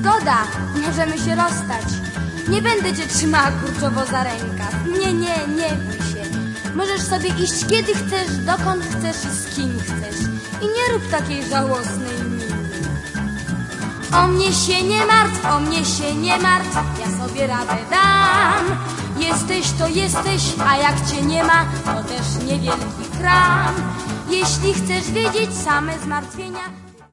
Zgoda, możemy się rozstać. Nie będę cię trzymała kurczowo za rękaw. Nie bój się. Możesz sobie iść kiedy chcesz, dokąd chcesz i z kim chcesz. I nie rób takiej żałosnej miny. O mnie się nie martw, o mnie się nie martw, ja sobie radę dam. Jesteś to jesteś, a jak cię nie ma, to też niewielki kram. Jeśli chcesz wiedzieć same zmartwienia,